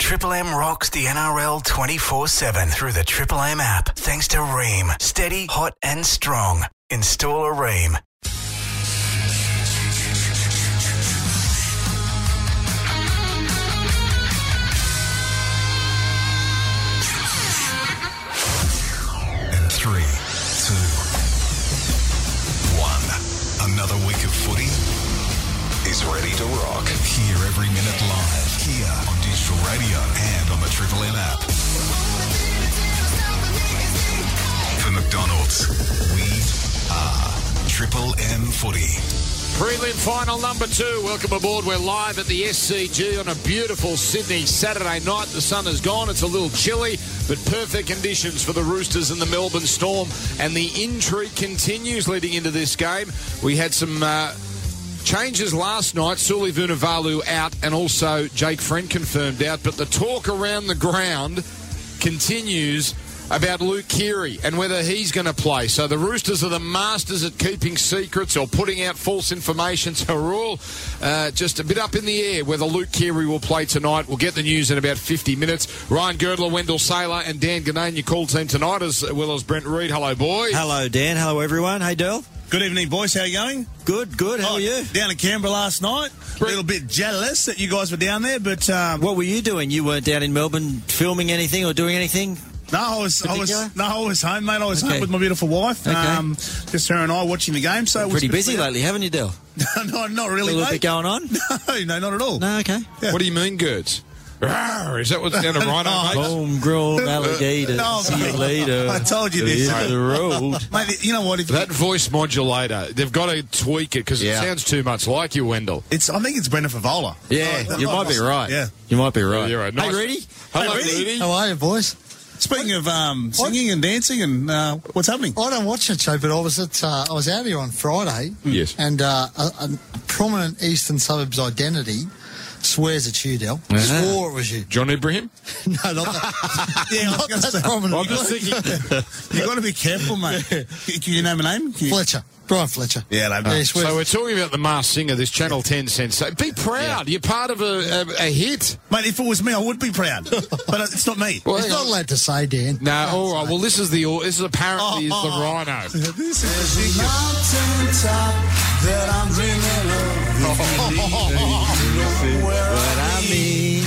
Triple M rocks the NRL 24/7 through the Triple M app. Thanks to Ream. Steady, hot and strong. Install a Ream. And 3, 2, 1. Another week of footy is ready to rock. Hear every minute live here on digital radio and on the Triple M app. For McDonald's, we are Triple M Footy. Prelim final number 2. Welcome aboard. We're live at the SCG on a beautiful Sydney Saturday night. The sun has gone. It's a little chilly, but perfect conditions for the Roosters and the Melbourne Storm. And the intrigue continues leading into this game. We had some changes last night. Suli Vunivalu out and also Jake Friend confirmed out. But the talk around the ground continues about Luke Keary and whether he's going to play. So the Roosters are the masters at keeping secrets or putting out false information. So we're all just a bit up in the air whether Luke Keary will play tonight. We'll get the news in about 50 minutes. Ryan Girdler, Wendell Saylor and Dan Ganane, your call team tonight, as well as Brent Reid. Hello, boys. Hello, Dan. Hello, everyone. Hey, Del. Good evening, boys. How are you going? Good. How are you? Down in Canberra last night. A little bit jealous that you guys were down there, but What were you doing? You weren't down in Melbourne filming anything or doing anything? I was home, mate. I was Okay. home with my beautiful wife. Okay. Just her and I watching the game. So it was Pretty busy lately, haven't you, Del? No, not really, A little mate. bit going on? No, not at all. No, okay. Yeah. What do you mean, Gerds? Rawr, is that what's down to Rhino, mate? Homegrown alligator. No, See you later. I told you this. Hit the road. Mate, you know what? That voice modulator, they've got to tweak it because it Yeah. sounds too much like you, Wendell. I think it's Brendan Favola. Yeah, you might be right. Yeah. You might be right. You're right. Nice. Hey, Rudy. Hello, Hey, Rudy. Rudy. How are you, boys? Speaking of singing and dancing and what's happening? I don't watch that show, but I was out here on Friday. Yes. And a prominent Eastern Suburbs identity swears it's you, Del. Uh-huh. Swore it was you. John Ibrahim? No, not that. Yeah, I was Not going to that say. prominent. I'm just thinking. You've got to be careful, mate. Can you name a name? Fletcher. Brian Fletcher. Yeah, no. Yeah, he swears. So we're talking about the Masked Singer, this Channel 10 sensation. Be proud. You're part of a hit. Mate, if it was me, I would be proud. But it's not me. Well, He's hang not on. allowed to say, Dan. No, all right. Well, this is apparently is the Rhino. This is the secret. What I mean.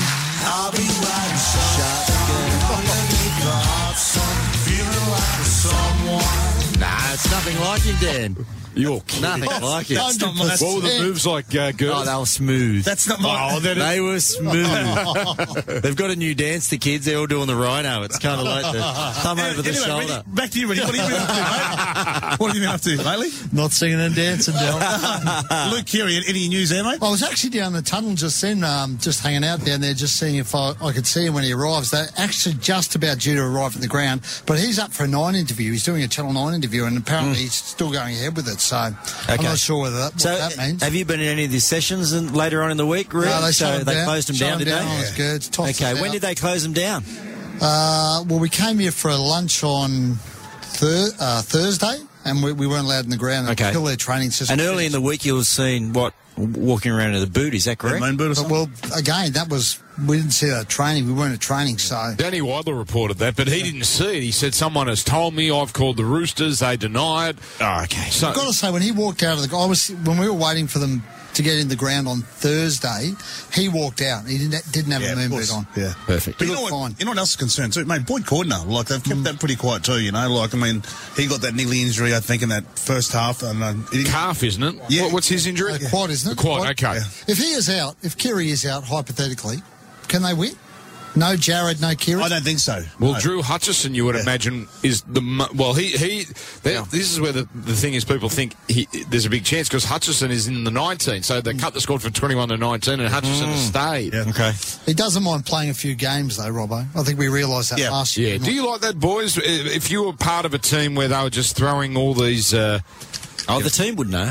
Nah, it's nothing like him, Dan. You're kidding. Nothing like him. That's not my, that's, What were the moves like, Oh, girls? they were smooth. that's not my. They were smooth. They've got a new dance, the kids. They're all doing the Rhino. It's kind of like the thumb over the Anyway, shoulder. Ready, back to you, Ready. What have you been up to, mate? What have you been up to lately? Not singing and dancing, Del. Luke Keary, any news there, mate? I was actually down the tunnel just then, just hanging out down there, just seeing if I could see him when he arrives. They're actually just about due to arrive at the ground, but he's up for a 9 interview. He's doing a Channel 9 interview, and apparently he's still going ahead with it, so I'm not sure what that means. Have you been in any of these sessions later on in the week, Rick? No, they so shut him they down. closed them Shut down, him did down. they? Oh, it's good. It's tossed Okay, us when out. did they close them down? Well, we came here for a lunch on Thursday, and we weren't allowed in the ground until their training system. And early in the week you were seen, walking around in the boot, is that correct? Moon boot or something? Well, again, we didn't see that training. We weren't at training, so. Danny Weidler reported that, but he didn't see it. He said, someone has told me, I've called the Roosters, they deny it. Oh, okay. So, I've got to say, when he walked out of when we were waiting for them to get in the ground on Thursday, he walked out. He didn't have a moon boot on. Yeah. perfect. But you know looked what? fine. You know what else is concerned too, mate? Boyd Cordner, like they've kept that pretty quiet too. You know, like I mean, he got that knee injury I think in that first half, and he didn't- Calf, isn't it? Yeah. What's his injury? Quad, isn't it? The quad, okay. Yeah. If Keary is out, hypothetically, can they win? No Jared, no Keary? I don't think so. Well, No. Drew Hutchison, you would imagine, is this is where the thing is, people think there's a big chance because Hutchison is in the 19, so they cut the squad from 21 to 19 and Hutchison has stayed. Yeah. Okay. He doesn't mind playing a few games, though, Robbo. I think we realised that Yeah. last year. Yeah. Do you like that, boys? If you were part of a team where they were just throwing all these... Oh, the team would know.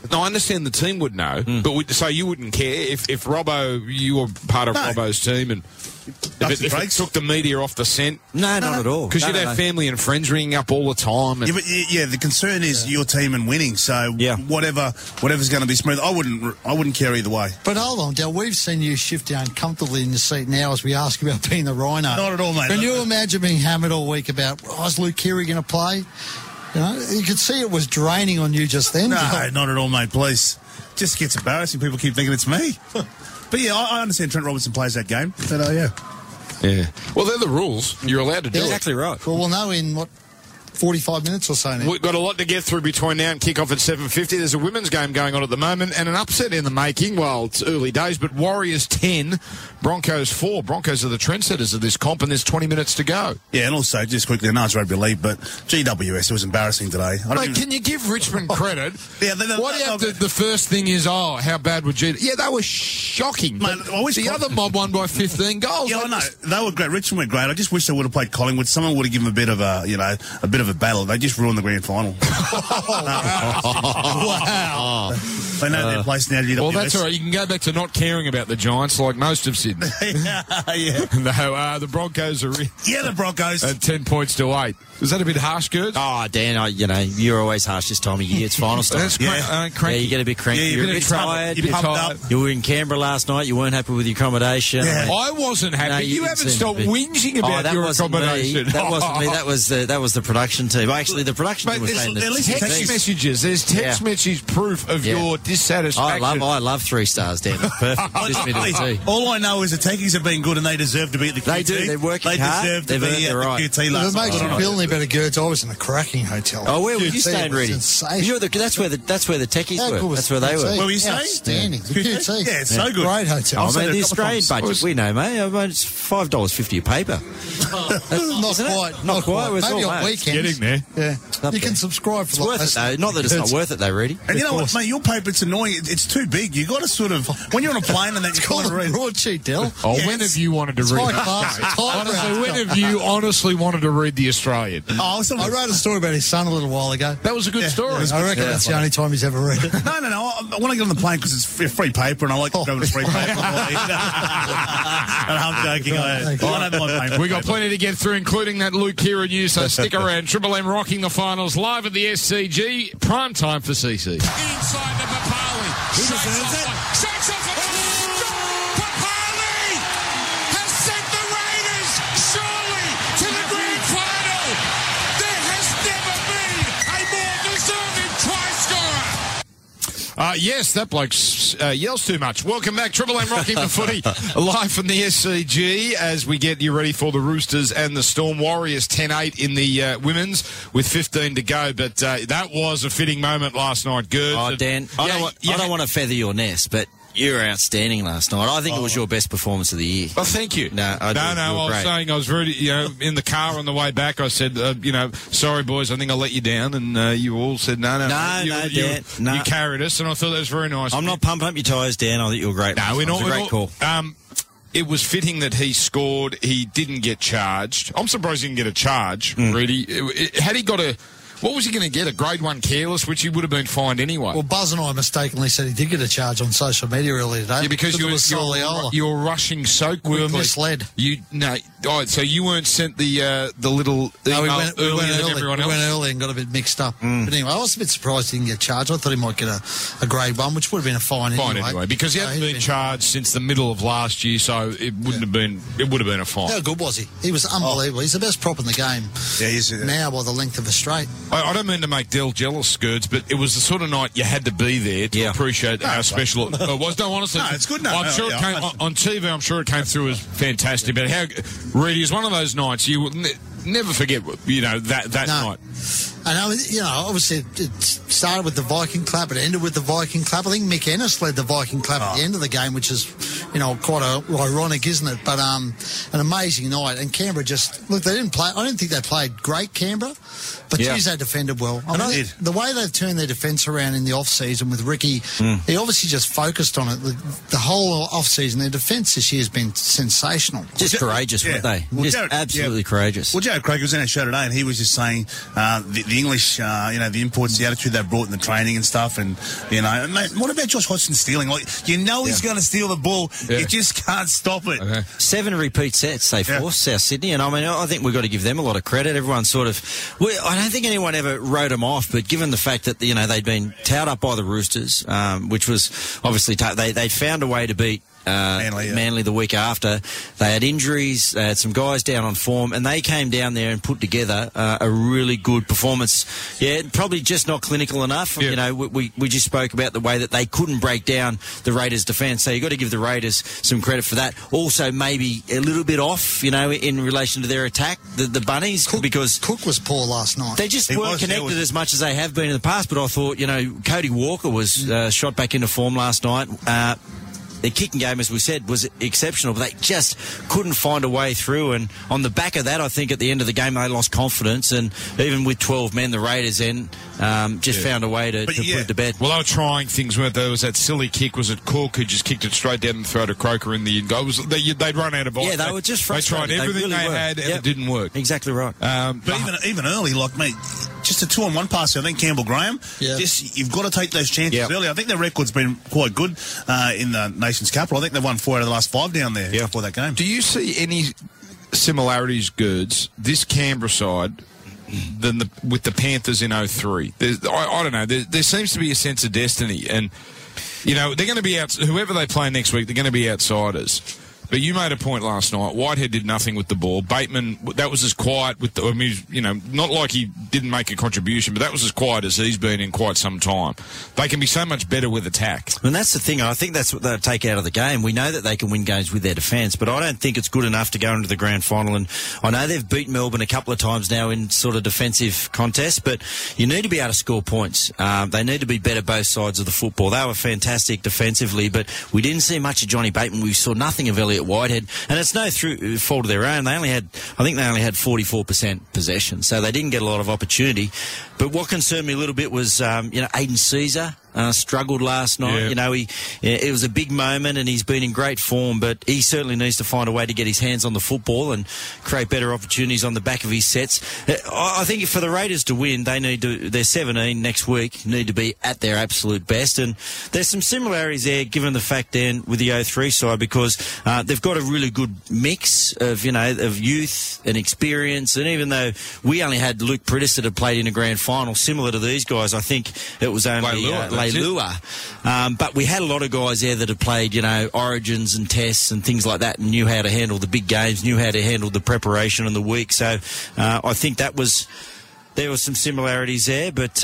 No, I understand the team would know, but so you wouldn't care if Robbo, you were part of Robbo's team, and if it took the media off the scent? No, not at all. Because you'd have family and friends ringing up all the time. And The concern is your team and winning. So whatever's going to be smooth, I wouldn't care either way. But hold on, Del, we've seen you shift down comfortably in your seat now as we ask about being the Rhino. Not at all, mate. Can you imagine being hammered all week about, is Luke Keary going to play? You could see it was draining on you just then. No, not at all, mate, please. Just gets embarrassing. People keep thinking it's me. But yeah, I understand Trent Robinson plays that game. But yeah. Well, they're the rules. You're allowed to do it. Exactly right. Well, we'll know in 45 minutes or so now. We've got a lot to get through between now and kick-off at 7:50. There's a women's game going on at the moment and an upset in the making. Well, it's early days, but Warriors 10, Broncos 4. Broncos are the trendsetters of this comp, and there's 20 minutes to go. Yeah, and also, just quickly, I know it's rugby league, but GWS, it was embarrassing today. Can you give Richmond credit? The first thing is, how bad were GWS? Yeah, they were shocking. Mate, the other mob won by 15 goals. Yeah, I know. They were great. Richmond were great. I just wish they would have played Collingwood. Someone would have given them a bit of a battle. They just ruined the grand final. Wow. They know their place now, GWS. Well, that's all right. You can go back to not caring about the Giants like most of Sydney. Yeah. No, the Broncos are... the Broncos. At 10 points to 8. Is that a bit harsh, Gert? Oh, Dan, you're always harsh this time of year. It's final time. That's cranky. You get a bit cranky. Yeah, you're a bit tired. You're pumped up. You were in Canberra last night. You weren't happy with your accommodation. Yeah. I wasn't happy. No, you haven't stopped whinging about your accommodation. That wasn't me. That was the production team. Actually, the production team was saying there's text messages. There's text message proof of your dissatisfaction. I love 3 stars, Dan. It's perfect. Just me to the T. All I know is the Techies have been good and they deserve to be at the QT. They do. They're working hard. They deserve to be at the QT If last it makes night. you feel any better, Gertz, I was in a cracking hotel. Oh, where were you QT staying, was Reddy? sensational. That's where the techies How good were. was That's where they were. QT? Where were you staying? Outstanding. The QT. Yeah, it's so good. Great hotel. Oh, man, the Australian budget, we know, mate. It's $5.50 a paper. Not quite. It's Maybe all, on mate. weekends. Getting there. Yeah. You can subscribe for It's worth it, though. Not that it's not worth it, though, Reddy. And you know what, mate? Your paper, it's annoying. It's too big. You got to sort of, when you're on a plane and then you Call can't it read. broadsheet, Del. Oh, Yes. when have you wanted to read honestly, when have you honestly wanted to read The Australian? Oh, I wrote a story about his son a little while ago. That was a good story. I reckon that's the only time he's ever read it. No. I want to get on the plane because it's free paper and I like to go with free paper. And I'm joking. I don't mind paper. We got plenty to get through, including that Luke Keary news, so stick around. Triple M rocking the finals live at the SCG. Prime time for CC. Inside the Papali. Who deserves it? Shakes off a Papali has sent the Raiders surely to the grand final. There has never been a more deserving try scorer. Yes, that bloke yells too much. Welcome back. Triple M rocking the footy live from the SCG as we get you ready for the Roosters and the Storm. Warriors 10-8 in the women's with 15 to go. But that was a fitting moment last night. Good. Oh, Dan, I don't want to feather your nest, but you were outstanding last night. I think it was your best performance of the year. Well, thank you. I was saying I was very, in the car on the way back. I said, sorry boys, I think I let you down, and you all said no, Dan. You carried us, and I thought that was very nice. I'm not pumping up your tyres, Dan. I think you were great. No, we're not. It was a great call. It was fitting that he scored. He didn't get charged. I'm surprised he didn't get a charge. Really, had he got a. What was he going to get? A grade 1 careless, which he would have been fined anyway. Well, Buzz and I mistakenly said he did get a charge on social media earlier today. Yeah, because you were rushing so quickly. We were misled. So you weren't sent the little email earlier than everyone else? We went early and got a bit mixed up. But anyway, I was a bit surprised he didn't get charged. I thought he might get a grade 1, which would have been a fine anyway. Because he hadn't been charged since the middle of last year, so it wouldn't have been. It would have been a fine. How good was he? He was unbelievable. He's the best prop in the game. Yeah, he's now by the length of a straight. I don't mean to make Del jealous, Skirts, but it was the sort of night you had to be there to appreciate how special it was. No, honestly, it's good. I'm sure it came on TV. I'm sure it came through as fantastic. But how Reedy is one of those nights you will never forget. That night. And obviously it started with the Viking clap, it ended with the Viking clap. I think Mick Ennis led the Viking clap at the end of the game, which is, quite ironic, isn't it? But an amazing night. And Canberra they didn't play. I don't think they played great, Canberra, but geez, they defended well. The way they've turned their defence around in the off season with Ricky, he obviously just focused on it. The whole off season, their defence this year has been sensational. Just courageous, weren't they? Just absolutely courageous. Well, Joe Craig was in our show today, and he was just saying the English, the imports, the attitude they brought in the training and stuff. And, and mate, what about Josh Hodgson stealing? Like, he's going to steal the ball. Yeah. You just can't stop it. Okay. 7 repeat sets they forced South Sydney, and I think we've got to give them a lot of credit. Everyone I don't think anyone ever wrote them off, but given the fact that they'd been towed up by the Roosters, which was obviously they'd found a way to beat Manly the week after. They had injuries, they had some guys down on form, and they came down there and put together a really good performance. Yeah, probably just not clinical enough. Yeah. We just spoke about the way that they couldn't break down the Raiders' defence, so you've got to give the Raiders some credit for that. Also, maybe a little bit off, in relation to their attack, the Bunnies, because Cook was poor last night. they just weren't connected as much as they have been in the past, but I thought, Cody Walker was shot back into form last night. Their kicking game, as we said, was exceptional, but they just couldn't find a way through. And on the back of that, I think at the end of the game, they lost confidence. And even with 12 men, the Raiders then found a way to put it to bed. Well, they were trying things, weren't they? There was that silly kick. Was it Cook who just kicked it straight down the throat of Croker in the end goal? They'd run out of ice. Yeah, they were just They frustrated. tried everything they had, and it didn't work. Exactly right. But even early, mate, just a 2-on-1 pass. I think Campbell Graham. Yeah. You've got to take those chances early. I think their record's been quite good in the nation's capital. I think they've won 4 out of the last 5 down there before that game. Do you see any similarities, Gerds, this Canberra side with the Panthers in 03? I don't know. There seems to be a sense of destiny, and they're going to be out. Whoever they play next week, they're going to be outsiders. But you made a point last night. Whitehead did nothing with the ball. Bateman, that was as quiet with not like he didn't make a contribution, but that was as quiet as he's been in quite some time. They can be so much better with attack. And that's the thing. I think that's what they'll take out of the game. We know that they can win games with their defence, but I don't think it's good enough to go into the grand final. And I know they've beat Melbourne a couple of times now in sort of defensive contests, but you need to be able to score points. They need to be better both sides of the football. They were fantastic defensively, but we didn't see much of Johnny Bateman. We saw nothing of Elliot Whitehead, and it's no fault of their own. I think they only had 44% possession, so they didn't get a lot of opportunity. But what concerned me a little bit was, Aiden Caesar struggled last night. Yeah. It was a big moment, and he's been in great form, but he certainly needs to find a way to get his hands on the football and create better opportunities on the back of his sets. I think for the Raiders to win, they're 17 next week, need to be at their absolute best. And there's some similarities there, given the fact then with the 03 side, because they've got a really good mix of youth and experience. And even though we only had Luke Prittis that had played in a grand final, similar to these guys, I think it was only Leilua. But we had a lot of guys there that had played, origins and tests and things like that, and knew how to handle the big games, knew how to handle the preparation in the week. So I think there were some similarities there. But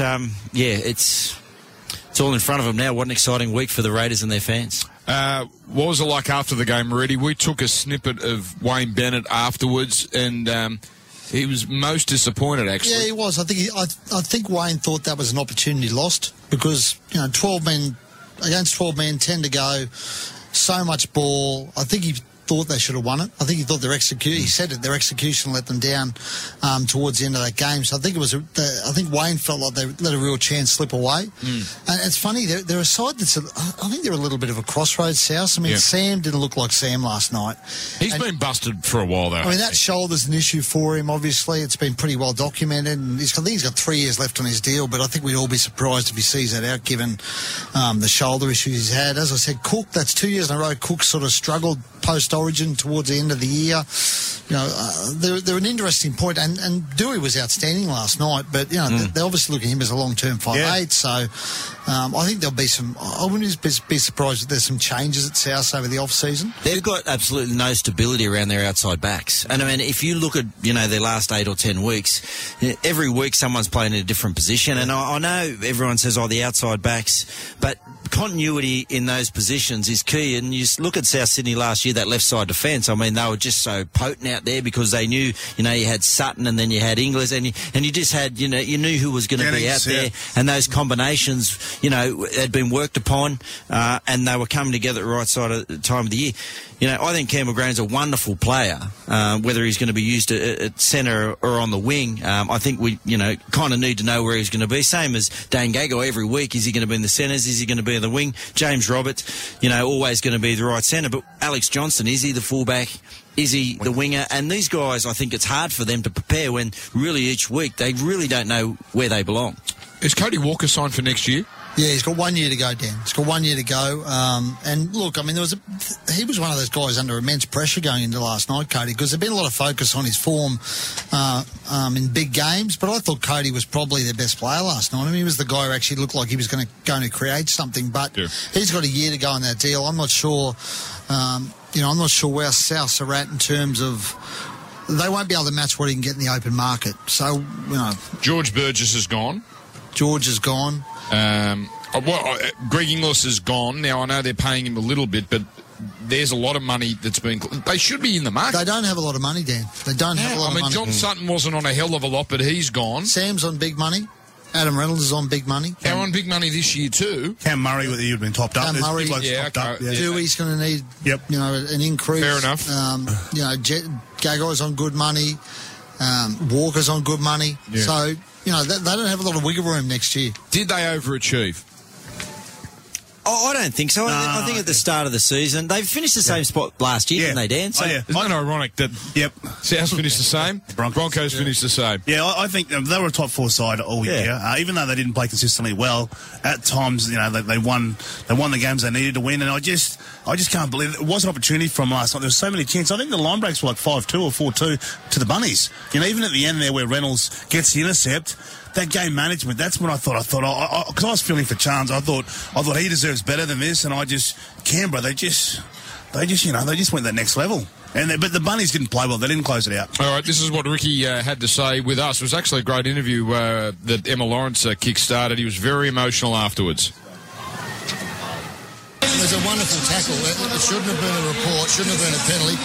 it's all in front of them now. What an exciting week for the Raiders and their fans. What was it like after the game, Reddy? We took a snippet of Wayne Bennett afterwards, and he was most disappointed, actually. Yeah, he was. I think Wayne thought that was an opportunity lost because 12 men against 12 men, 10 to go, so much ball. I think he thought they should have won it. I think he thought he said it, their execution let them down towards the end of that game. So I think I think Wayne felt like they let a real chance slip away. And it's funny, they're a side I think they're a little bit of a crossroads, South. I mean, Sam didn't look like Sam last night. He's been busted for a while, though. I mean, that shoulder's an issue for him, obviously. It's been pretty well documented. And I think he's got 3 years left on his deal, but I think we'd all be surprised if he sees that out, given the shoulder issues he's had. As I said, Cook, that's 2 years in a row. Cook sort of struggled post-Origin towards the end of the year. They're an interesting point, and Dewey was outstanding last night, but they obviously look at him as a long-term 5'8", so I think there'll be some. I wouldn't be surprised if there's some changes at South over the off-season. They've got absolutely no stability around their outside backs, and I mean, if you look at their last 8 or 10 weeks, every week someone's playing in a different position, and I know everyone says the outside backs, but continuity in those positions is key. And you look at South Sydney last year, that left side defence. I mean, they were just so potent out there because they knew, you had Sutton and then you had Inglis, and you just had, you knew who was going to be out there, and those combinations, had been worked upon, and they were coming together at the right side of the time of the year. I think Campbell Graham's a wonderful player, whether he's going to be used at centre or on the wing. I think we, kind of need to know where he's going to be. Same as Dane Gagai every week. Is he going to be in the centres? Is he going to be in the wing? James Roberts, always going to be the right centre. But Alex Johnston, is he the fullback? Is he the winger? And these guys, I think it's hard for them to prepare when really each week they really don't know where they belong. Is Cody Walker signed for next year? Yeah, he's got 1 year to go, Dan. He's got 1 year to go. And look, I mean, he was one of those guys under immense pressure going into last night, Cody, because there'd been a lot of focus on his form in big games. But I thought Cody was probably their best player last night. I mean, he was the guy who actually looked like he was going to create something. But he's got a year to go on that deal. I'm not sure. I'm not sure where Souths are at in terms of. They won't be able to match what he can get in the open market. So, George Burgess is gone. George is gone. Greg Inglis is gone. Now, I know they're paying him a little bit, but there's a lot of money that's been... They should be in the market. They don't have a lot of money, Dan. They don't have a lot of money. John Sutton wasn't on a hell of a lot, but he's gone. Sam's on big money. Adam Reynolds is on big money. They're on big money this year too. Cam Murray, you've been topped up. Cam Murray, Dewey's going to need, an increase. Fair enough. Gagai's on good money. Walker's on good money. Yeah. So, they don't have a lot of wiggle room next year. Did they overachieve? Oh, I don't think so. I think at the start of the season, they finished the same spot last year, didn't they, Dan? So, Isn't it ironic that South finished the same, Broncos finished the same? Yeah, I think they were a top four side all year. Even though they didn't play consistently well, at times, they won the games they needed to win, and I just can't believe it was an opportunity from last night. There were so many chances. I think the line breaks were like 5-2 or 4-2 to the Bunnies. Even at the end there where Reynolds gets the intercept, that game management, that's when I thought, because I was feeling for Chance, I thought he deserves better than this, and Canberra, they just went that next level. But the Bunnies didn't play well. They didn't close it out. All right, this is what Ricky had to say with us. It was actually a great interview that Emma Lawrence kick-started. He was very emotional afterwards. It was a wonderful tackle. It shouldn't have been a report, shouldn't have been a penalty.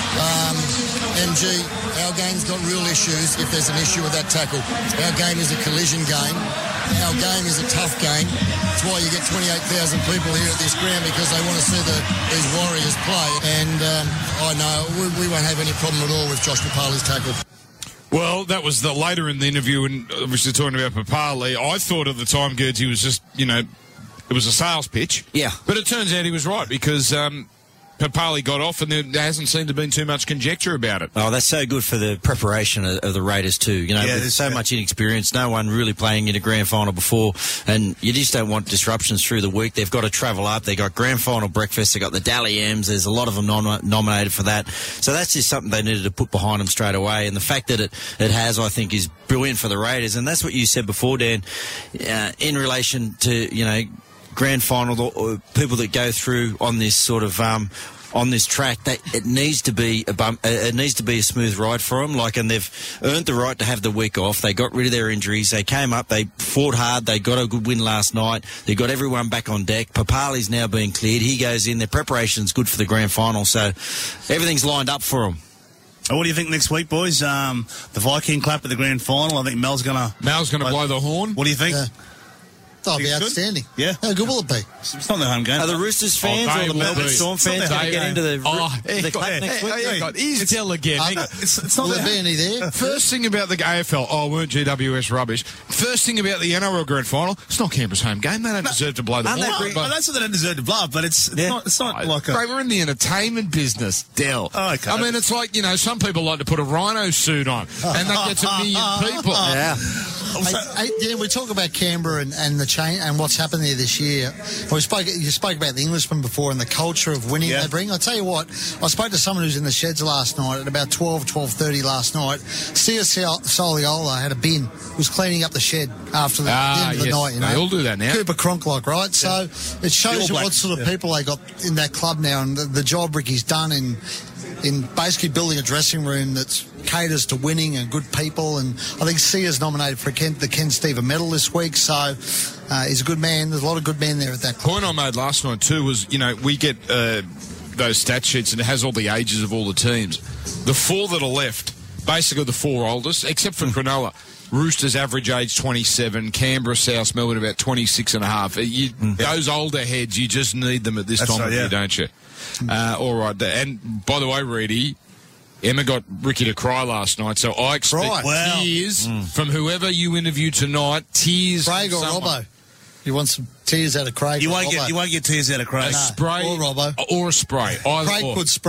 MG, our game's got real issues if there's an issue with that tackle. Our game is a collision game. Our game is a tough game. That's why you get 28,000 people here at this ground, because they want to see these Warriors play. And I know we won't have any problem at all with Josh Papali's tackle. Well, that was later in the interview, and obviously talking about Papali. I thought at the time, Gerds, he was just, it was a sales pitch. Yeah. But it turns out he was right, because Papali got off and there hasn't seemed to have been too much conjecture about it. Oh, that's so good for the preparation of the Raiders too. There's so much inexperience, no one really playing in a grand final before, and you just don't want disruptions through the week. They've got to travel up, they've got grand final breakfast, they've got the Dally M's, there's a lot of them nominated for that. So that's just something they needed to put behind them straight away, and the fact that it has, I think, is brilliant for the Raiders. And that's what you said before, Dan, in relation to, grand final, or people that go through on this sort of on this track, it needs to be a smooth ride for them. And they've earned the right to have the week off. They got rid of their injuries. They came up. They fought hard. They got a good win last night. They got everyone back on deck. Papali's now being cleared. He goes in. Their preparation's good for the grand final. So everything's lined up for them. What do you think next week, boys? The Viking clap at the grand final. I think Mel's going to blow the horn. What do you think? That'll be outstanding. Yeah. How good will it be? It's not the home game. Are the Roosters fans or the Melbourne Storm fans going to get into the clap next week? He's Dell again. Will there be any there? First thing about the AFL, weren't GWS rubbish? First thing about the NRL Grand Final, it's not Canberra's home game. They don't deserve to blow the horn. I don't say they don't deserve to blow, but it's not like a... Great, we're in the entertainment business, Dell. Oh, okay. I mean, it's like, some people like to put a rhino suit on, and that gets 1 million people. Yeah. We talk about Canberra and the change and what's happened there this year. You spoke about the Englishmen before and the culture of winning they bring. I'll tell you what, I spoke to someone who's in the sheds last night at about 12:30 last night. Sia Soliola had a bin, was cleaning up the shed after the end of the night. They all do that now. Cooper Cronk-like, right? So it shows you what sort of people they got in that club now, and the job Ricky's done in basically building a dressing room that caters to winning and good people. And I think Sia's nominated for the Ken Stever medal this week, so he's a good man. There's a lot of good men there at that club. The point I made last night too was, we get those stat sheets and it has all the ages of all the teams. The four that are left, basically the four oldest, except for Cronulla. Roosters average age 27, Canberra, South Melbourne about 26 and a half. Those older heads, you just need them at this time of year, don't you? All right. And by the way, Reedy, Emma got Ricky to cry last night, so I expect tears from whoever you interview tonight. Tears. Craig or Robbo? You want some tears out of Craig? You won't get tears out of Craig. A spray or Robbo or a spray. Craig could spray.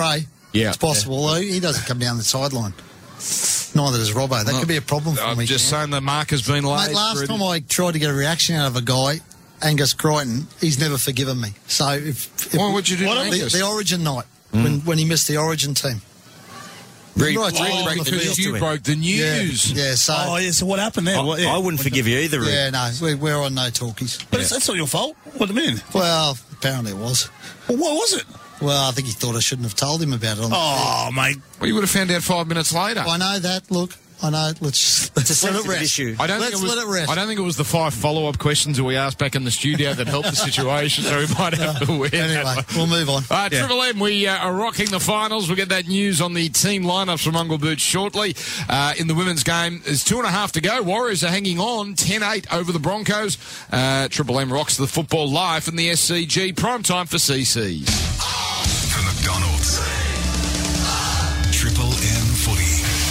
Yeah. It's possible, though. He doesn't come down the sideline. Neither does Robbo. That could be a problem for me. I'm just saying the mark has been laid. Mate, last time I tried to get a reaction out of a guy, Angus Crichton, he's never forgiven me. So if Why would you do that? the Origin night, when he missed the Origin team. Because you broke the news. Yeah, so... Oh, yeah, so what happened there? I wouldn't forgive you either, Rick. Yeah, no, we're on no talkies. But that's not your fault. What do you mean? Well, apparently it was. Well, what was it? Well, I think he thought I shouldn't have told him about it. Oh, mate. Well, you would have found out 5 minutes later. I know that. Look, I know. Let's let it rest. Issue. I don't think it was the 5 follow-up questions that we asked back in the studio that helped the situation, so we might have to win. Anyway, we'll move on. Triple M, we are rocking the finals. We'll get that news on the team lineups from Mongrel Boots shortly. In the women's game, there's 2.5 to go. Warriors are hanging on 10-8 over the Broncos. Triple M rocks the football live from the SCG. Prime time for CCs. From McDonald's. Triple M Footy.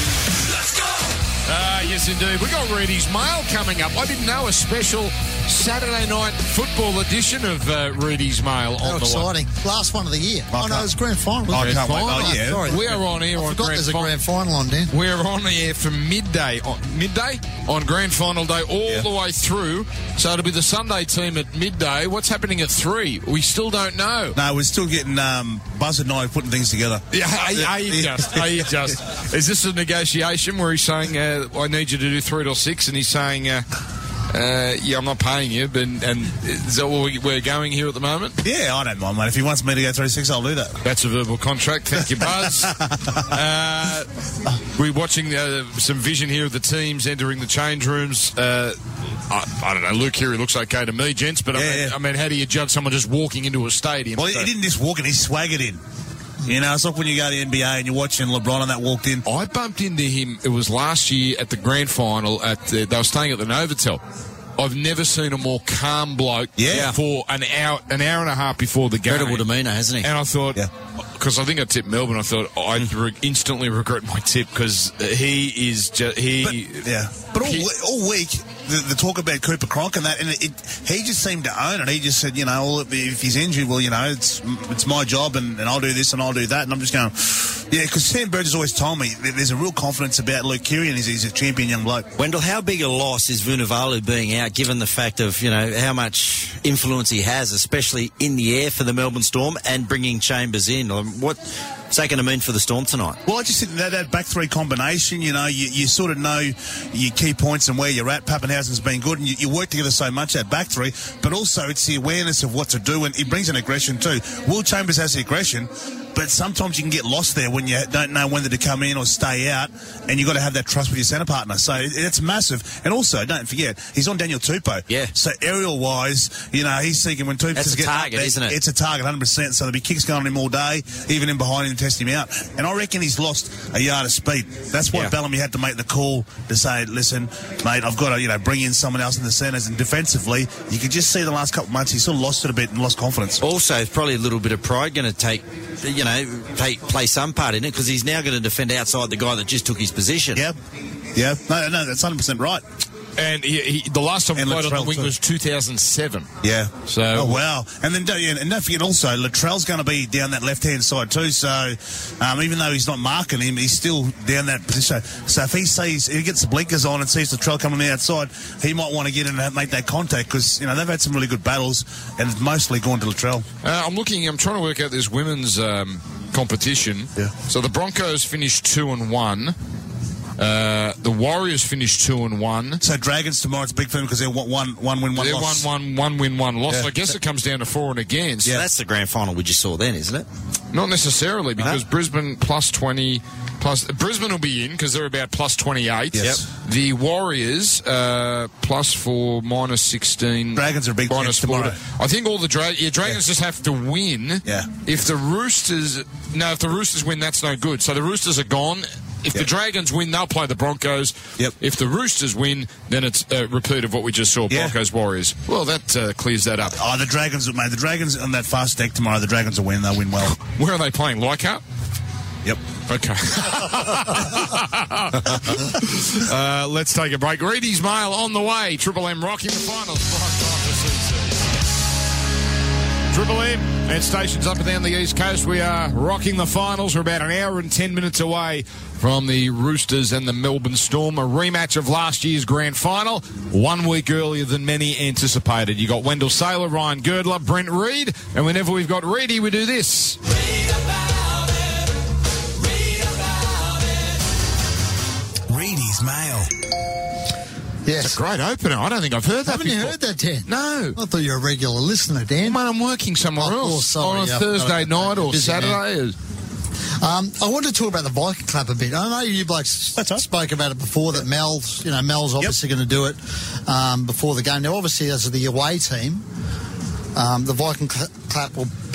Yes, indeed. We've got Reedy's Mail coming up. I didn't know a special Saturday night football edition of Reedy's Mail on How the exciting. way. Last one of the year. Oh, no, it was grand final. I can't wait. final. Oh, yeah. Sorry. We are on air I on forgot grand there's a final. grand final on, Dan. We're on the air from midday on grand final day all the way through. So it'll be the Sunday team at midday. What's happening at 3? We still don't know. No, we're still getting Buzzard and I putting things together. Yeah, are you just? Is this a negotiation where he's saying, I need you to do 3 till 6, and he's saying, yeah, I'm not paying you, but and is that what we're going here at the moment? Yeah, I don't mind, mate. If he wants me to go 3-6, I'll do that. That's a verbal contract. Thank you, Buzz. We're watching some vision here of the teams entering the change rooms. I don't know. Luke here, he looks okay to me, gents, but I mean, how do you judge someone just walking into a stadium? Well, he didn't just walk in, he swaggered in. You know, it's like when you go to the NBA and you're watching LeBron and that walked in. I bumped into him, it was last year at the grand final, they were staying at the Novotel. I've never seen a more calm bloke for an hour and a half before the game. Incredible demeanour, hasn't he? And I thought, because I think I tipped Melbourne, I thought I instantly regret my tip because he is just... But all week, the talk about Cooper Cronk and that, and he just seemed to own it. He just said, you know, if he's injured, well, you know, it's my job and I'll do this and I'll do that. And I'm just going, yeah, because Sam Burgess always told me there's a real confidence about Luke Keary and he's a champion young bloke. Wendell, how big a loss is Vunivalu being out, given the fact of, you know, how much influence he has, especially in the air for the Melbourne Storm and bringing Chambers in? What's that going to mean for the Storm tonight? Well, I just think that back three combination, you know, you sort of know your key points and where you're at. Pappenhausen's been good, and you work together so much, that back three, but also it's the awareness of what to do, and he brings an aggression too. Will Chambers has the aggression, but sometimes you can get lost there when you don't know whether to come in or stay out, and you've got to have that trust with your centre partner. So it's massive. And also, don't forget, he's on Daniel Tupou. Yeah. So aerial-wise, you know, he's seeking when Tupou's That's a target, isn't it? It's a target, 100%. So there'll be kicks going on him all day, even in behind him to test him out. And I reckon he's lost a yard of speed. That's why Bellamy had to make the call to say, listen, mate, I've got to, you know, bring in someone else in the centres. And defensively, you can just see the last couple of months, he sort of lost it a bit and lost confidence. Also, probably a little bit of pride going to play some part in it, because he's now going to defend outside the guy that just took his position. Yeah. No, that's 100% right. And the last time he played on the wing was 2007. Yeah. So. Oh, wow. And then don't forget also, Latrell's going to be down that left-hand side too. So even though he's not marking him, he's still down that position. So if he gets the blinkers on and sees Latrell coming on the outside, he might want to get in and make that contact, because, you know, they've had some really good battles and it's mostly gone to Latrell. I'm trying to work out this women's competition. Yeah. So the Broncos finished 2-1. The Warriors finished 2-1. So Dragons tomorrow, it's big for them because they're one win, one loss. They're one win, one loss. Yeah. I guess it comes down to for and against. Yeah, that's the grand final we just saw then, isn't it? Not necessarily, because Brisbane plus 20. Brisbane will be in because they're about plus 28. Yes. Yep. The Warriors plus 4, minus 16. Dragons are a big chance tomorrow. I think all the Dragons just have to win. Yeah. If the Roosters win, that's no good. So the Roosters are gone. If the Dragons win, they'll play the Broncos. Yep. If the Roosters win, then it's a repeat of what we just saw, Broncos Warriors. Well, that clears that up. Oh, the Dragons, mate. The Dragons on that fast deck tomorrow, the Dragons will win. They'll win well. Where are they playing? Leichhardt? Yep. Okay. Let's take a break. Reedy's Mail on the way. Triple M rocking the finals. Triple M and stations up and down the East Coast. We are rocking the finals. We're about an hour and 10 minutes away from the Roosters and the Melbourne Storm, a rematch of last year's grand final, 1 week earlier than many anticipated. You got Wendell Saylor, Ryan Girdler, Brent Reid, and whenever we've got Reedy, we do this. Read about it. Read about it. Reedy's Mail. Yes. It's a great opener. I don't think I've heard that Haven't before. you heard that, Dan? No. I thought you were a regular listener, Dan. Man, I'm working somewhere else. Sorry, on a Thursday night or Saturday. I wanted to talk about the Viking Club a bit. I know you blokes spoke about it before, that Mel's obviously going to do it before the game. Now, obviously, as the away team, the Viking Club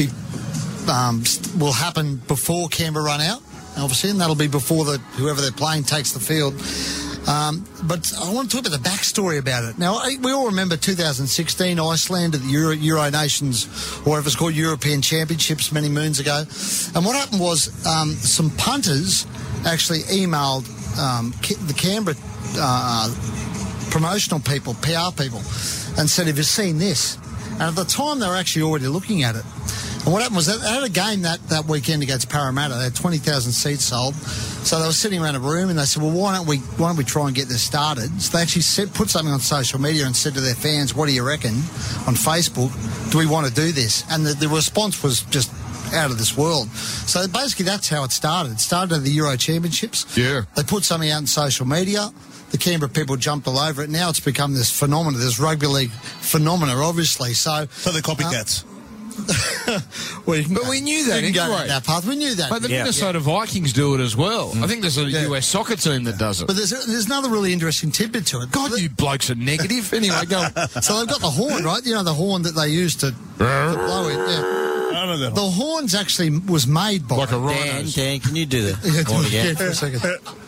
will happen before Canberra run out, obviously, and that'll be before whoever they're playing takes the field. But I want to talk about the backstory about it. Now, we all remember 2016 Iceland at the Euro Nations, or whatever it's called, European Championships many moons ago. And what happened was some punters actually emailed the Canberra promotional people, PR people, and said, have you seen this? And at the time, they were actually already looking at it. And what happened was they had a game that weekend against Parramatta. They had 20,000 seats sold. So they were sitting around a room and they said, well, why don't we try and get this started? So they actually put something on social media and said to their fans, what do you reckon, on Facebook, do we want to do this? And the response was just out of this world. So basically that's how it started. It started at the Euro Championships. Yeah. They put something out on social media. The Canberra people jumped all over it. Now it's become this phenomenon, this rugby league phenomena, obviously. So they're copycats. But we knew that anyway. anyway. That path. We knew that. But the Minnesota Vikings do it as well. I think there's a US soccer team that does it. But there's another really interesting tidbit to it. God, you blokes are negative. Anyway, go. So they've got the horn, right? You know, the horn that they use to blow it. Yeah. The horns actually was made by... Like a rhino. Dan, can you do the horn again? For a second.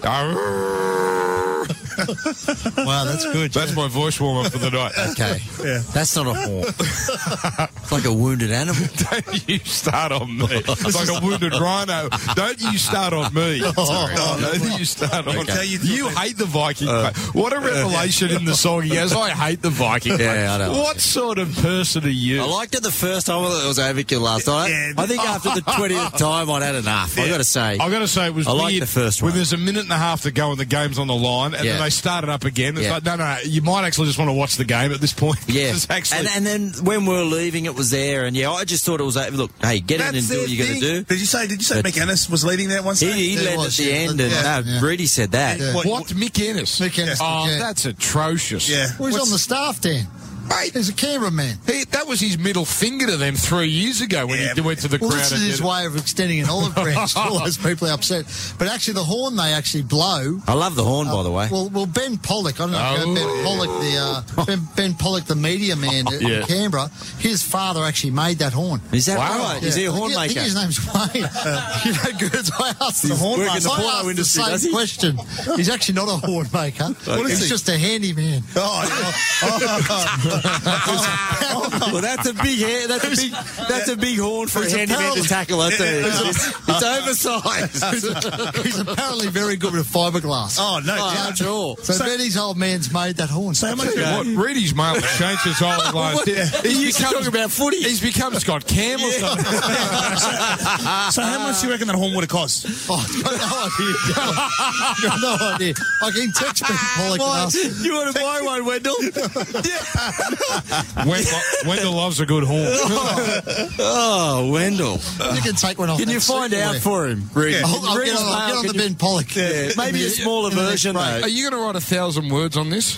Wow, that's good. That's my voice warm-up for the night. Okay. Yeah. That's not a horn. It's like a wounded animal. Don't you start on me. It's like a wounded rhino. Don't you start on me. Don't you start on me. You hate the Viking. What a revelation in the song he has. I hate the Viking. Yeah, I know. What sort of person are you? I liked it the first time. I thought it was overkill last night. Yeah. I think after the 20th time, I'd had enough. I've got to say. It was I weird like the first one. when there's a minute and a half to go and the game's on the line, and then they start it up again. It's like, no, you might actually just want to watch the game at this point. Yeah. Actually... And then when we were leaving, it was there, and I just thought it was, look, hey, get in and do what you're going to do. Did you say McInnes was leading that one? He led at the end, and Reedy said that. Yeah. What? Mick Ennis? Mick Ennis, Oh, that's atrocious. Yeah. Well, he's on the staff, Dan. Mate, he's a cameraman. That was his middle finger to them 3 years ago when he went to the crowd. This is his way of extending an olive branch to all those people upset. But actually, the horn they actually blow. I love the horn, by the way. Well, Ben Pollock, I don't know if you know Ben Pollock, the media man in Canberra, his father actually made that horn. Is that right? Yeah. Is he a horn I maker? think his name's Wayne. Girds, I asked the horn I maker. asked the same question. He's actually not a horn maker. He's just a handyman. Well, that's a big hair. That's a big horn for a handyman to tackle. I tell you, it's oversized. He's apparently very good with fiberglass. Oh no, I'm sure. So Benny's old man's made that horn. So how much? What? Reedy's male has changed his whole life. He's talking about footy. He's become Scott Cam or something. So how much do you reckon that horn would have cost? Oh, I've got no idea. I can text Ben Pollock and ask. You want to buy one, Wendell? Wendell loves a good horn. Oh, Wendell. You can take one off. Can you find out for him, Reedy? I'll get on the Ben Pollock. Yeah, maybe a smaller version, though. Are you going to write 1,000 words on this?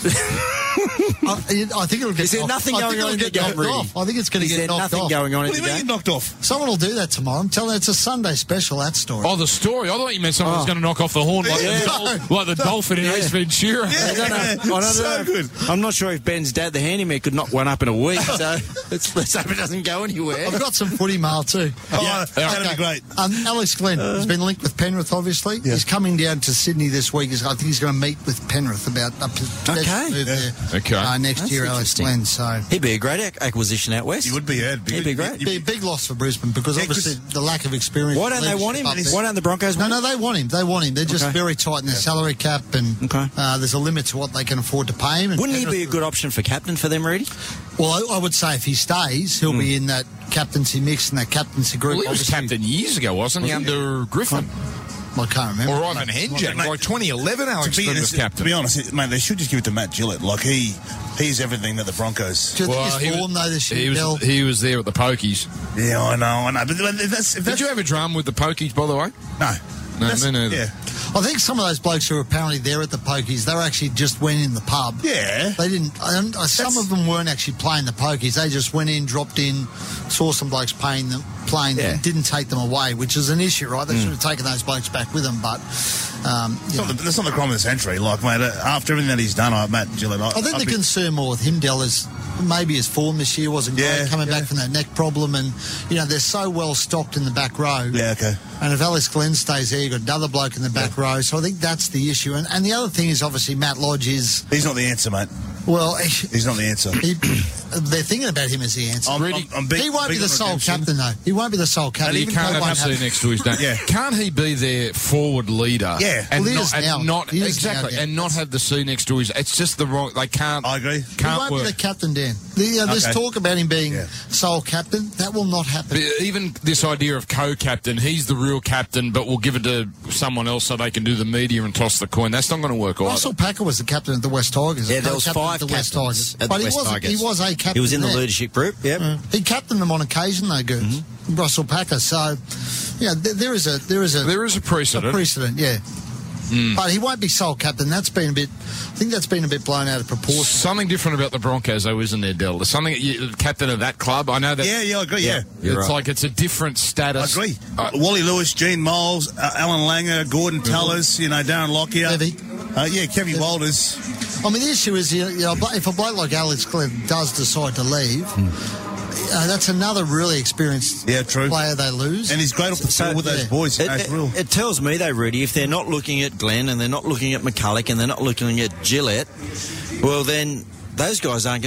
I think it'll get. Is there nothing going on in the game, Reedy? I think it's going to get knocked off. Nothing going on in What do the you mean game? knocked off? Someone will do that tomorrow. I'm telling you, it's a Sunday special, that story. Oh, the story. I thought you meant someone was going to knock off the horn like the dolphin in Ace Ventura. I don't know. Good. I'm not sure if Ben's dad, the handyman, could knock one up in a week. So let's hope it doesn't go anywhere. I've got some footy mail too. That'd be great. Alex Glenn has been linked with Penrith, obviously. He's coming down to Sydney this week. I think he's going to meet with Penrith about a potential move there next year, Alex Glenn. So he'd be a great acquisition out west. He would be, yeah. He'd be great. Be a big loss for Brisbane because obviously the lack of experience. Why don't they want him? Why don't the Broncos want him? No, they want him. They want him. They're just very tight in their salary cap and there's a limit to what they can afford to pay him. And wouldn't he be a good option for captain for them, Reedy? Well, I would say if he stays, he'll be in that captaincy mix and that captaincy group. Well, he was obviously. captain years ago, wasn't he, under Griffin? I can't remember. Or Ivan Henjak. Like 2011, Alex Flynn was captain. To be honest, mate, they should just give it to Matt Gillett. Like, he's everything that the Broncos... Do you think his form, though, this year, Bill? He was there at the Pokies. Yeah, I know. But Did you have a drum with the Pokies, by the way? No. No, me neither. Yeah. I think some of those blokes who were apparently there at the Pokies, they were actually just went in the pub. Yeah. They didn't... some of them weren't actually playing the Pokies. They just went in, dropped in, saw some blokes playing them, and didn't take them away, which is an issue, right? They should have taken those blokes back with them, but... That's not the crime of the century. Like, mate, after everything that he's done, Matt Gillett... I think the concern more with him, Del, is maybe his form this year wasn't great, coming back from that neck problem, and, they're so well stocked in the back row. Yeah, okay. And if Alex Glenn stays there, you've got another bloke in the back row, so I think that's the issue. And the other thing is, obviously, Matt Lodge is... He's not the answer, mate. Well... He's not the answer. They're thinking about him as the answer. He won't be the sole captain, though. He won't be the sole captain. You can't have C next to his name. Can't he be their forward leader? Yeah. And not have the C next to his... It's just the wrong... They can't... I agree. Can't he won't work. be the captain, Dan. There's talk about him being sole captain. That will not happen. Even this idea of co-captain, he's the real captain, but we'll give it to someone else so they can do the media and toss the coin. That's not going to work either. Russell Packer was the captain of the West Tigers. Yeah, there was 5 captains at the West Tigers. He was a captain. He was in the there. leadership group, yeah. He captained them on occasion, though, Gertz. Russell Packer. So, there is a precedent. A precedent, yeah. But he won't be sole captain. I think that's been a bit blown out of proportion. Something different about the Broncos, though, isn't there, Del? There's something, captain of that club. I know that. Yeah, I agree. Yeah, it's like it's a different status. I agree. Wally Lewis, Gene Miles, Alan Langer, Gordon Tellers, Darren Lockyer. Kevy Walters. I mean, the issue is, if a bloke like Alex Glenn does decide to leave, that's another really experienced player they lose. And he's great off the field with those boys. It tells me, though, Rudy, if they're not looking at Glenn and they're not looking at McCulloch and they're not looking at Gillett, well, then those guys aren't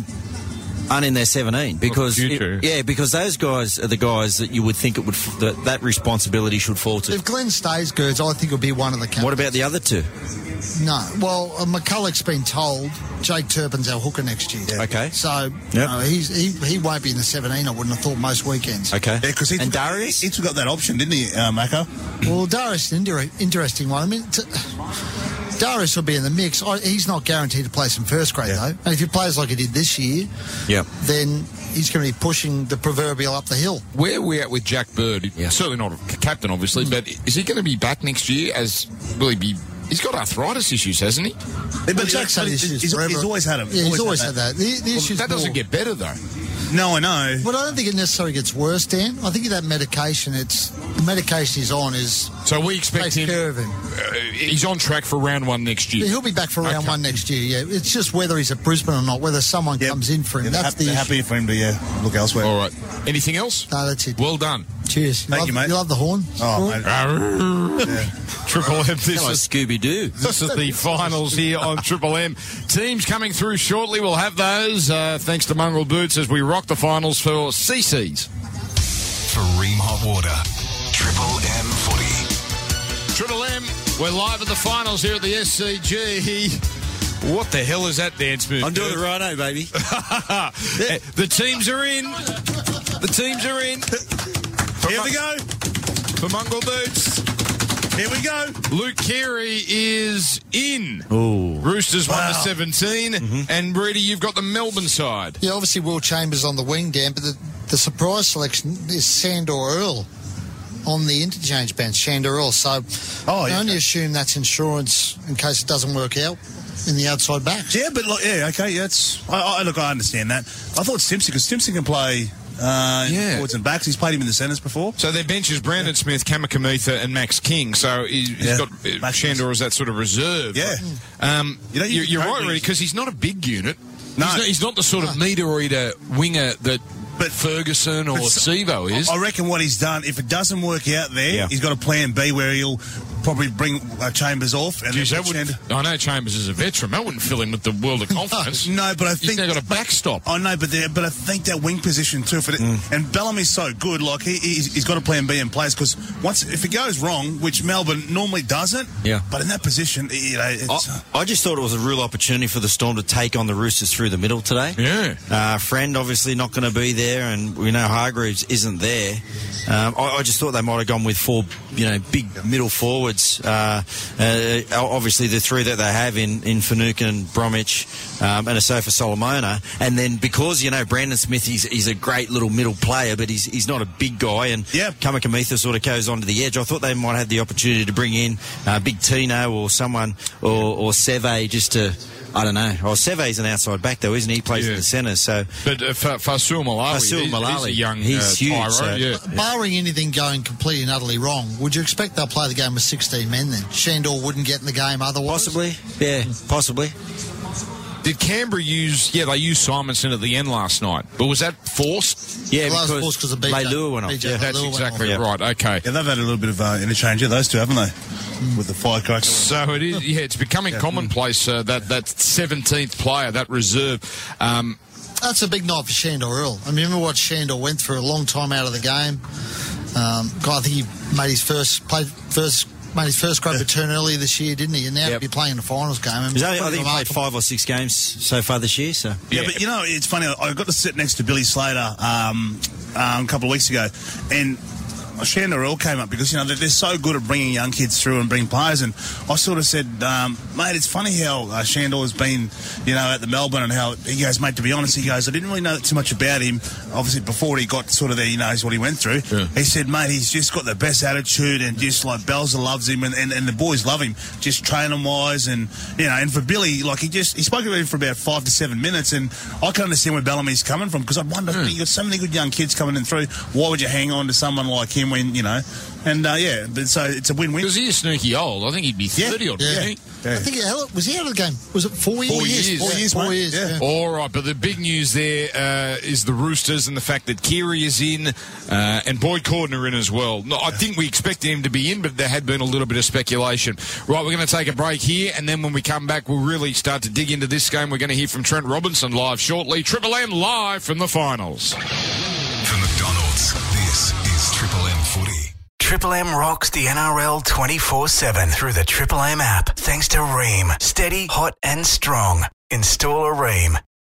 in their 17 because because those guys are the guys that you would think that responsibility should fall to. If Glenn stays, Gertz, I think he'll be one of the captains. What about the other two? No. Well, McCulloch's been told Jake Turpin's our hooker next year. Okay. So he won't be in the 17, I wouldn't have thought, most weekends. Okay. Yeah, because Darius? He took up that option, didn't he, Mako? Well, Darius is an interesting one. I mean, Darius will be in the mix. He's not guaranteed to play some first grade, though. And if he plays like he did this year, then he's going to be pushing the proverbial up the hill. Where are we at with Jack Bird? Certainly not a captain, obviously, but is he going to be back next year? Will he be... He's got arthritis issues, hasn't he? But Jack's had issues forever. He's always had them. Yeah, he's always had that. That doesn't get better, though. No, I know. But I don't think it necessarily gets worse, Dan. I think that medication, the medication he's on is... So we expect him... care of him. He's on track for round 1 next year. Yeah, he'll be back for round 1 next year, yeah. It's just whether he's at Brisbane or not, whether someone comes in for him. That's the issue. Happy for him to look elsewhere. All right. Anything else? No, that's it. Well done. Cheers. Thank you, mate. You love the horn? Oh, mate. Triple M. Scooby-Doo. This is the finals here on Triple M. Teams coming through shortly. We'll have those thanks to Mongrel Boots as we rock the finals for CC's. For Ream Hot Water, Triple M Footy. Triple M, we're live at the finals here at the SCG. What the hell is that dance move? I'm doing the rhino, baby. The teams are in. The teams are in. Here we go. For Mongrel Boots. Here we go. Luke Keary is in. Ooh. Roosters 1-17. And, Brady, you've got the Melbourne side. Yeah, obviously Will Chambers on the wing, Dan, but the surprise selection is Sandor Earl on the interchange bench, Sandor Earl. So I only assume that's insurance in case it doesn't work out in the outside backs. Yeah, but, I understand that. I thought Stimson, because Stimson can play... forwards and backs. He's played him in the centres before. So their bench is Brandon Smith, Kamikamitha and Max King. So he's got Shandor as that sort of reserve. Yeah. You're right, really, because he's not a big unit. No. He's not the sort of meter-eater winger that Ferguson or Sevo is. I reckon what he's done, if it doesn't work out there, he's got a plan B where he'll probably bring Chambers off. And I know Chambers is a veteran. That wouldn't fill in with the world of confidence. No, but I think he's now got a backstop. I know, but I think that wing position too. And Bellamy's so good. Like he's got a plan B in place because if it goes wrong, which Melbourne normally doesn't. Yeah. But in that position, I just thought it was a real opportunity for the Storm to take on the Roosters through the middle today. Yeah. Friend obviously not going to be there, and we know Hargreaves isn't there. I just thought they might have gone with 4, big middle forwards. Obviously, the 3 that they have in Finucane, Bromwich, and Asafa Solomona, and then because Brandon Smith, he's a great little middle player, but he's not a big guy, and Kamakamitha sort of goes onto the edge. I thought they might have the opportunity to bring in Big Tino or someone or Seve just to. I don't know. Well, Seve's an outside back, though, isn't he? He plays in the centre, so... But Fasul Malawi, he's a young he's huge, tyro. So. Barring anything going completely and utterly wrong, would you expect they'll play the game with 16 men then? Shandor wouldn't get in the game otherwise? Possibly, yeah, possibly. Did Canberra they used Simonson at the end last night, but was that forced? Yeah, because of Leilua went off. BJ That's Leilua exactly right, okay. Yeah, they've had a little bit of interchange, those two, haven't they? With the firecracker. So it is, it's becoming commonplace, that 17th player, that reserve. That's a big night for Shandor Earl. I remember what Shandor went through a long time out of the game. I think he made his first great return earlier this year, didn't he? And now he'll be playing the finals game. I think he played 5 or 6 games so far this year. So yeah, but it's funny. I got to sit next to Billy Slater a couple of weeks ago, and Shandor Earl came up because they're so good at bringing young kids through and bringing players, and I sort of said, mate, it's funny how Shandor has been at the Melbourne, and how he goes, mate, to be honest, he goes, I didn't really know too much about him obviously before he got sort of there, what he went through. He said, mate, he's just got the best attitude, and just like Belzer loves him, and the boys love him, just training wise, and and for Billy, like he spoke about him for about 5 to 7 minutes, and I can understand where Bellamy's coming from, because I wonder, you got so many good young kids coming in through, why would you hang on to someone like him when but so it's a win-win. Because he is sneaky old. I think he'd be 30 or something. I think was he out of the game? Was it 4 years? 4 years. Yeah. All right, but the big news there is the Roosters and the fact that Keary is in and Boyd Cordner are in as well. No, I think we expected him to be in, but there had been a little bit of speculation. Right, we're going to take a break here, and then when we come back, we'll really start to dig into this game. We're going to hear from Trent Robinson live shortly. Triple M live from the finals. From McDonald's, this is Triple M Footy. Triple M rocks the NRL 24/7 through the Triple M app. Thanks to Ream. Steady, hot and strong. Install a Ream.